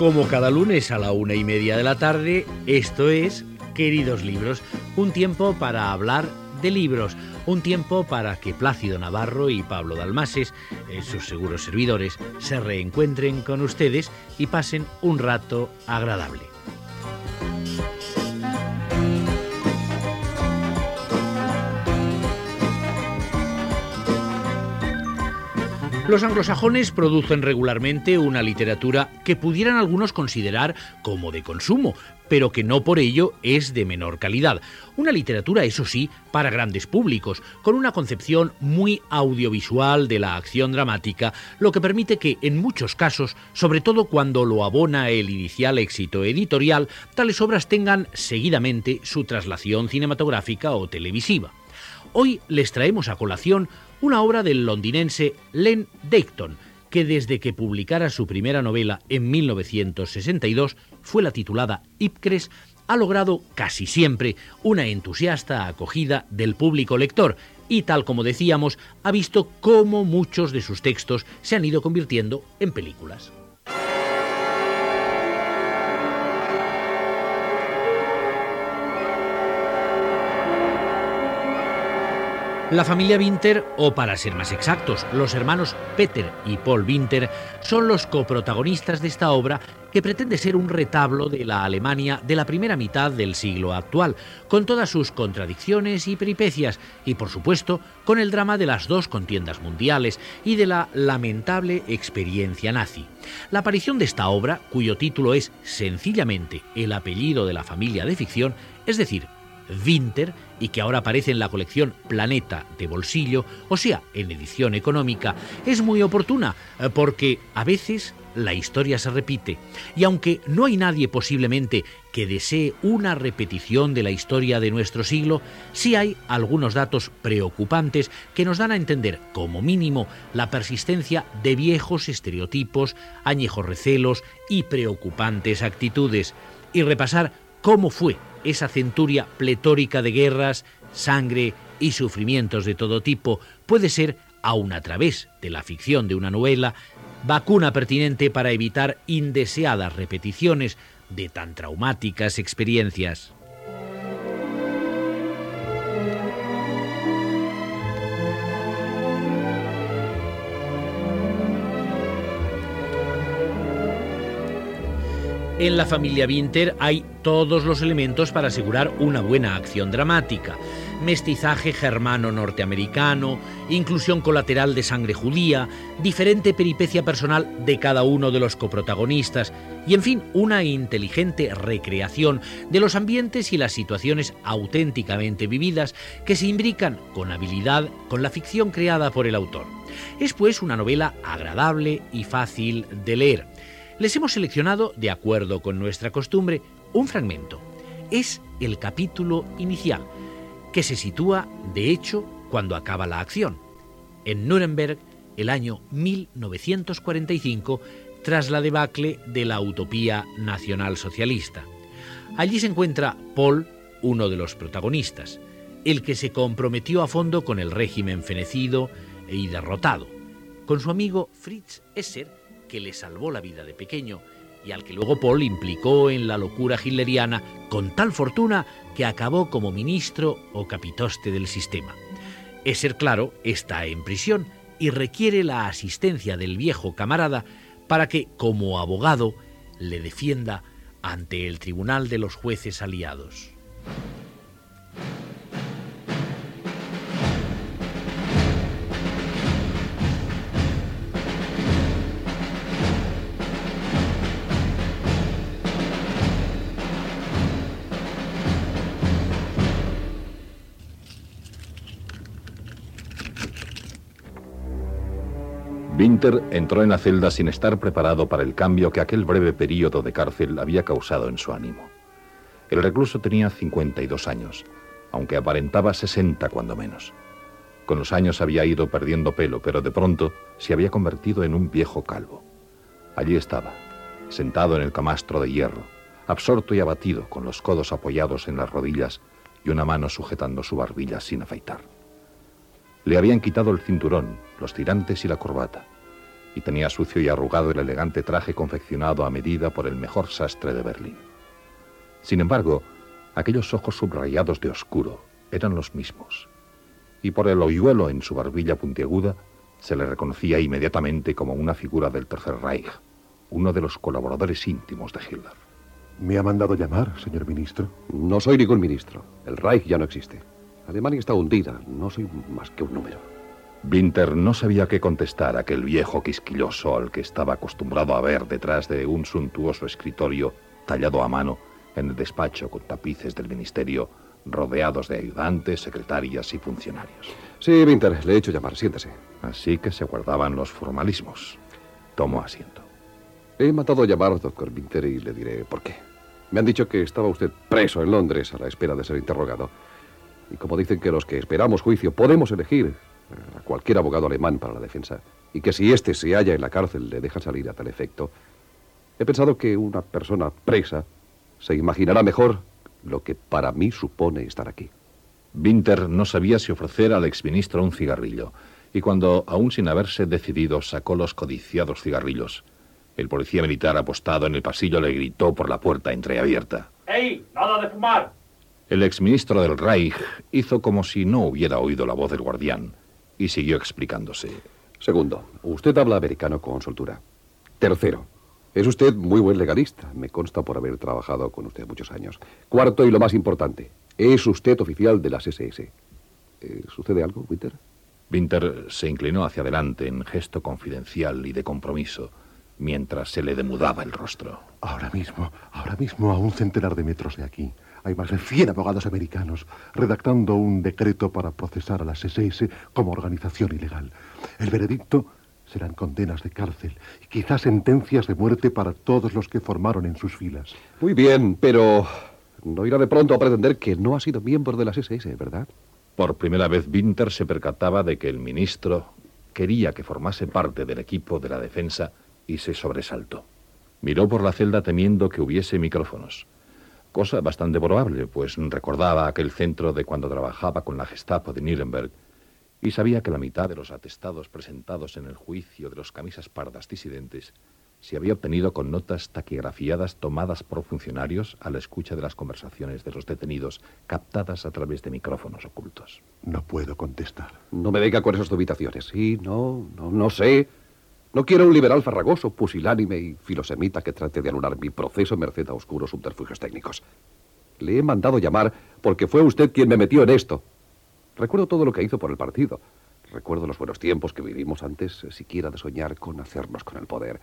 Como cada lunes a la 1:30 de la tarde, esto es Queridos Libros, un tiempo para hablar de libros, un tiempo para que Plácido Navarro y Pablo Dalmases, sus seguros servidores, se reencuentren con ustedes y pasen un rato agradable. Los anglosajones producen regularmente una literatura que pudieran algunos considerar como de consumo, pero que no por ello es de menor calidad. Una literatura, eso sí, para grandes públicos, con una concepción muy audiovisual de la acción dramática, lo que permite que, en muchos casos, sobre todo cuando lo abona el inicial éxito editorial, tales obras tengan seguidamente su traslación cinematográfica o televisiva. Hoy les traemos a colación una obra del londinense Len Deighton, que desde que publicara su primera novela en 1962, fue la titulada Ipcres, ha logrado casi siempre una entusiasta acogida del público lector y, tal como decíamos, ha visto cómo muchos de sus textos se han ido convirtiendo en películas. La familia Winter, o para ser más exactos, los hermanos Peter y Paul Winter, son los coprotagonistas de esta obra que pretende ser un retablo de la Alemania de la primera mitad del siglo actual, con todas sus contradicciones y peripecias, y por supuesto con el drama de las dos contiendas mundiales y de la lamentable experiencia nazi. La aparición de esta obra, cuyo título es sencillamente el apellido de la familia de ficción, es decir, Winter, y que ahora aparece en la colección Planeta de bolsillo, o sea, en edición económica, es muy oportuna porque a veces la historia se repite, y aunque no hay nadie posiblemente que desee una repetición de la historia de nuestro siglo, sí hay algunos datos preocupantes que nos dan a entender, como mínimo, la persistencia de viejos estereotipos, añejos recelos y preocupantes actitudes, y repasar cómo fue esa centuria pletórica de guerras, sangre y sufrimientos de todo tipo puede ser, aun a través de la ficción de una novela, vacuna pertinente para evitar indeseadas repeticiones de tan traumáticas experiencias. En la familia Winter hay todos los elementos para asegurar una buena acción dramática: mestizaje germano-norteamericano, inclusión colateral de sangre judía, diferente peripecia personal de cada uno de los coprotagonistas y, en fin, una inteligente recreación de los ambientes y las situaciones auténticamente vividas que se imbrican con habilidad con la ficción creada por el autor. Es, pues, una novela agradable y fácil de leer. Les hemos seleccionado, de acuerdo con nuestra costumbre, un fragmento. Es el capítulo inicial, que se sitúa, de hecho, cuando acaba la acción, en Nuremberg, el año 1945, tras la debacle de la utopía nacionalsocialista. Allí se encuentra Paul, uno de los protagonistas, el que se comprometió a fondo con el régimen fenecido y derrotado, con su amigo Fritz Esser, que le salvó la vida de pequeño y al que luego Paul implicó en la locura hitleriana con tal fortuna que acabó como ministro o capitoste del sistema. Esser, claro, está en prisión y requiere la asistencia del viejo camarada para que, como abogado, le defienda ante el tribunal de los jueces aliados. Winter entró en la celda sin estar preparado para el cambio que aquel breve período de cárcel había causado en su ánimo. El recluso tenía 52 años, aunque aparentaba 60 cuando menos. Con los años había ido perdiendo pelo, pero de pronto se había convertido en un viejo calvo. Allí estaba, sentado en el camastro de hierro, absorto y abatido, con los codos apoyados en las rodillas y una mano sujetando su barbilla sin afeitar. Le habían quitado el cinturón, los tirantes y la corbata, y tenía sucio y arrugado el elegante traje confeccionado a medida por el mejor sastre de Berlín. Sin embargo, aquellos ojos subrayados de oscuro eran los mismos, y por el hoyuelo en su barbilla puntiaguda se le reconocía inmediatamente como una figura del Tercer Reich, uno de los colaboradores íntimos de Hitler. ¿Me ha mandado llamar, señor ministro? No soy ningún ministro. El Reich ya no existe. Alemania está hundida. No soy más que un número. Winter no sabía qué contestar a aquel viejo quisquilloso al que estaba acostumbrado a ver detrás de un suntuoso escritorio tallado a mano en el despacho con tapices del ministerio, rodeados de ayudantes, secretarias y funcionarios. Sí, Winter, le he hecho llamar. Siéntese. Así que se guardaban los formalismos. Tomó asiento. He mandado llamar al doctor Winter y le diré por qué. Me han dicho que estaba usted preso en Londres a la espera de ser interrogado. Y como dicen que los que esperamos juicio podemos elegir a cualquier abogado alemán para la defensa, y que si éste se halla en la cárcel le dejan salir a tal efecto, he pensado que una persona presa se imaginará mejor lo que para mí supone estar aquí. Winter no sabía si ofrecer al exministro un cigarrillo, y cuando, aún sin haberse decidido, sacó los codiciados cigarrillos, el policía militar apostado en el pasillo le gritó por la puerta entreabierta: ¡Ey! ¡Nada de fumar! El exministro del Reich hizo como si no hubiera oído la voz del guardián y siguió explicándose. Segundo, usted habla americano con soltura. Tercero, es usted muy buen legalista. Me consta por haber trabajado con usted muchos años. Cuarto, y lo más importante, es usted oficial de las SS. ¿Sucede algo, Winter? Winter se inclinó hacia adelante en gesto confidencial y de compromiso, mientras se le demudaba el rostro. Ahora mismo, a un centenar de metros de aquí, hay más de 100 abogados americanos redactando un decreto para procesar a las SS como organización ilegal. El veredicto serán condenas de cárcel y quizás sentencias de muerte para todos los que formaron en sus filas. Muy bien, pero no irá de pronto a pretender que no ha sido miembro de las SS, ¿verdad? Por primera vez Winter se percataba de que el ministro quería que formase parte del equipo de la defensa y se sobresaltó. Miró por la celda temiendo que hubiese micrófonos, cosa bastante probable, pues recordaba aquel centro de cuando trabajaba con la Gestapo de Nuremberg y sabía que la mitad de los atestados presentados en el juicio de los camisas pardas disidentes se había obtenido con notas taquigrafiadas tomadas por funcionarios a la escucha de las conversaciones de los detenidos, captadas a través de micrófonos ocultos. No puedo contestar. No me venga con esas dubitaciones. Sí, no sé. No quiero un liberal farragoso, pusilánime y filosemita que trate de anular mi proceso merced a oscuros subterfugios técnicos. Le he mandado llamar porque fue usted quien me metió en esto. Recuerdo todo lo que hizo por el partido. Recuerdo los buenos tiempos que vivimos antes siquiera de soñar con hacernos con el poder.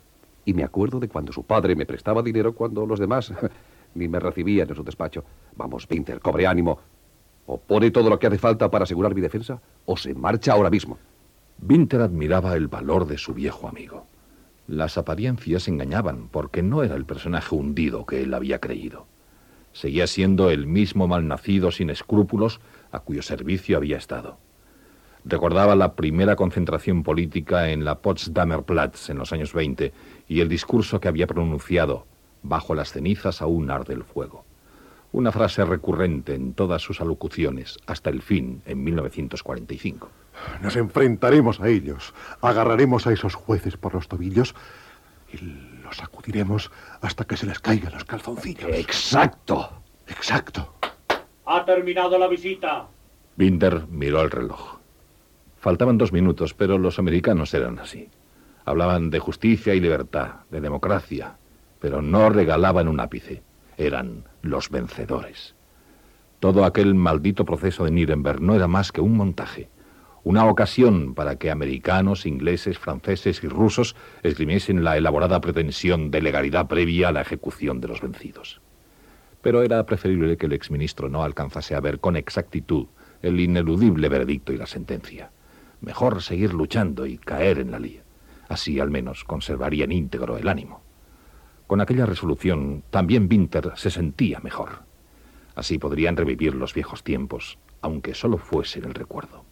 Y me acuerdo de cuando su padre me prestaba dinero cuando los demás ni me recibían en su despacho. Vamos, Winter, cobre ánimo. O pone todo lo que hace falta para asegurar mi defensa, o se marcha ahora mismo. Winter admiraba el valor de su viejo amigo. Las apariencias engañaban, porque no era el personaje hundido que él había creído. Seguía siendo el mismo malnacido sin escrúpulos a cuyo servicio había estado. Recordaba la primera concentración política en la Potsdamer Platz en los años 20 y el discurso que había pronunciado: bajo las cenizas aún arde el fuego. Una frase recurrente en todas sus alocuciones, hasta el fin, en 1945. Nos enfrentaremos a ellos, agarraremos a esos jueces por los tobillos y los sacudiremos hasta que se les caigan los calzoncillos. ¡Exacto! ¡Exacto! ¡Ha terminado la visita! Winter miró el reloj. Faltaban 2 minutos, pero los americanos eran así. Hablaban de justicia y libertad, de democracia, pero no regalaban un ápice. Eran los vencedores. Todo aquel maldito proceso de Nuremberg no era más que un montaje, una ocasión para que americanos, ingleses, franceses y rusos esgrimiesen la elaborada pretensión de legalidad previa a la ejecución de los vencidos. Pero era preferible que el exministro no alcanzase a ver con exactitud el ineludible veredicto y la sentencia. Mejor seguir luchando y caer en la lía. Así al menos conservarían íntegro el ánimo. Con aquella resolución, también Winter se sentía mejor. Así podrían revivir los viejos tiempos, aunque solo fuese en el recuerdo.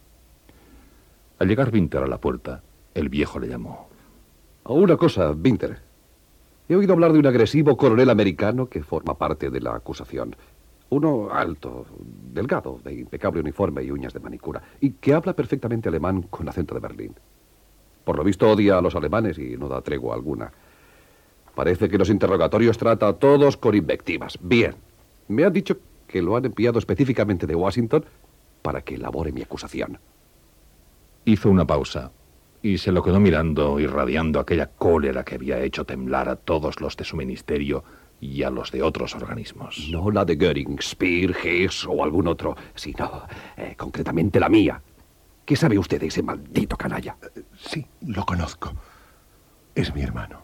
Al llegar Winter a la puerta, el viejo le llamó. Una cosa, Winter. He oído hablar de un agresivo coronel americano que forma parte de la acusación. Uno alto, delgado, de impecable uniforme y uñas de manicura, y que habla perfectamente alemán con acento de Berlín. Por lo visto odia a los alemanes y no da tregua alguna. Parece que los interrogatorios trata a todos con invectivas. Bien, me han dicho que lo han enviado específicamente de Washington para que elabore mi acusación. Hizo una pausa y se lo quedó mirando, irradiando aquella cólera que había hecho temblar a todos los de su ministerio y a los de otros organismos. No la de Göring, Speer, Hess o algún otro, sino concretamente la mía. ¿Qué sabe usted de ese maldito canalla? Sí, lo conozco. Es mi hermano.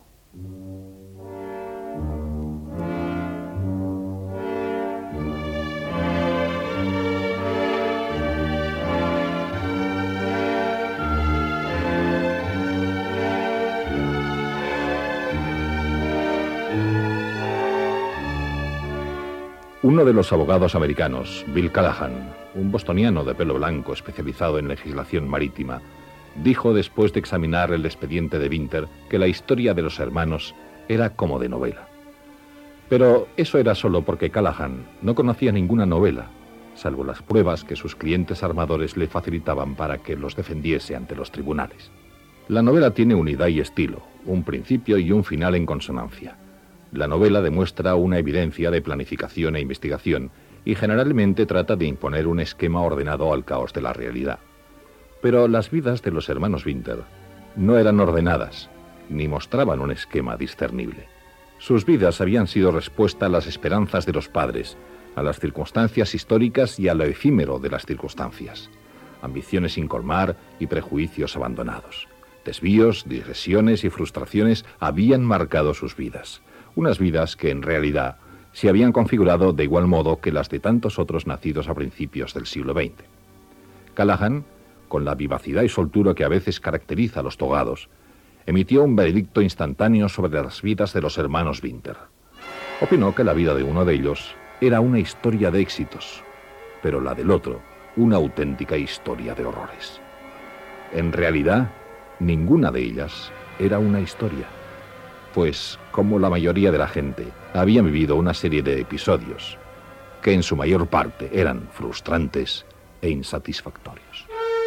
Uno de los abogados americanos, Bill Callahan, un bostoniano de pelo blanco especializado en legislación marítima, dijo después de examinar el expediente de Winter que la historia de los hermanos era como de novela. Pero eso era solo porque Callahan no conocía ninguna novela, salvo las pruebas que sus clientes armadores le facilitaban para que los defendiese ante los tribunales. La novela tiene unidad y estilo, un principio y un final en consonancia. La novela demuestra una evidencia de planificación e investigación y generalmente trata de imponer un esquema ordenado al caos de la realidad. Pero las vidas de los hermanos Winter no eran ordenadas, ni mostraban un esquema discernible. Sus vidas habían sido respuesta a las esperanzas de los padres, a las circunstancias históricas y a lo efímero de las circunstancias. Ambiciones sin colmar y prejuicios abandonados. Desvíos, digresiones y frustraciones habían marcado sus vidas. Unas vidas que en realidad se habían configurado de igual modo que las de tantos otros nacidos a principios del siglo XX. Callahan, con la vivacidad y soltura que a veces caracteriza a los togados, emitió un veredicto instantáneo sobre las vidas de los hermanos Winter. Opinó que la vida de uno de ellos era una historia de éxitos, pero la del otro una auténtica historia de horrores. En realidad, ninguna de ellas era una historia, pues, como la mayoría de la gente, habían vivido una serie de episodios que en su mayor parte eran frustrantes e insatisfactorios.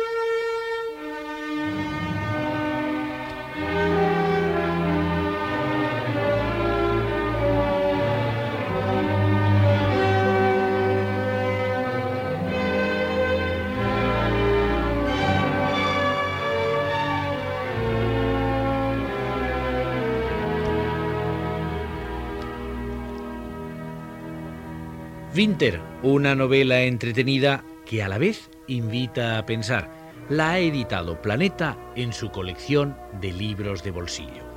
Winter, una novela entretenida que a la vez invita a pensar. La ha editado Planeta en su colección de libros de bolsillo.